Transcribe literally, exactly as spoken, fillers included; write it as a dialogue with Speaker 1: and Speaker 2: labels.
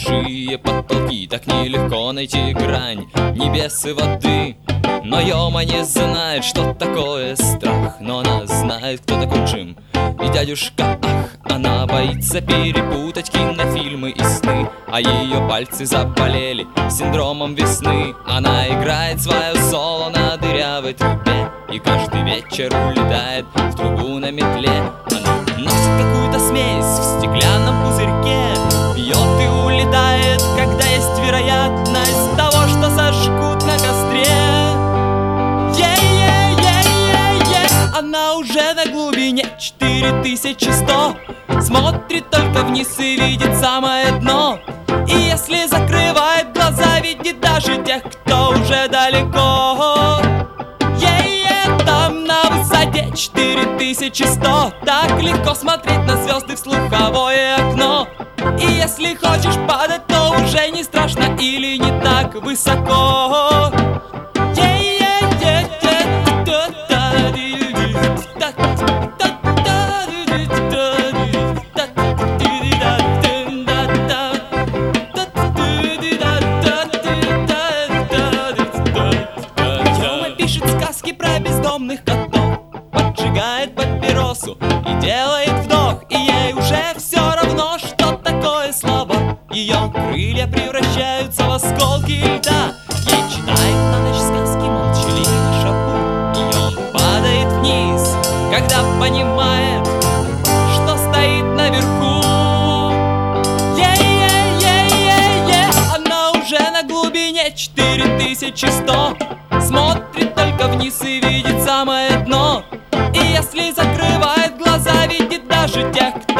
Speaker 1: большие потолки, так нелегко найти грань небес и воды. Но Йома не знает, что такое страх, но она знает, кто такой Джим и дядюшка Ах. Она боится перепутать кинофильмы и сны, а ее пальцы заболели синдромом весны. Она играет свое соло на дырявой трубе и каждый вечер улетает в трубу на метле. Она носит какую-то смесь в стеклянном пузырьке, пьет и улетает, когда есть вероятность того, что сожгут на костре. Она уже на глубине четыре тысячи сто, смотрит только вниз и видит самое дно. И если закрывает глаза, видит даже тех, кто уже далеко. Е-е, там на высоте четыре тысячи сто, так легко смотреть на звезды в слуховое окно. И если хочешь падать, то уже не страшно или не так высоко. Про бездомных котов, поджигает папиросу и делает вдох. И ей уже все равно, что такое слова. Ее крылья превращаются в осколки льда. Ей читает на ночь сказки молчаливый шапур, и он падает вниз, когда понимает, что стоит наверху. Е-е-е-е-е, она уже на глубине четыре тысячи сто, смотрит только вниз и видит самое дно. И если закрывает глаза, видит даже тех, кто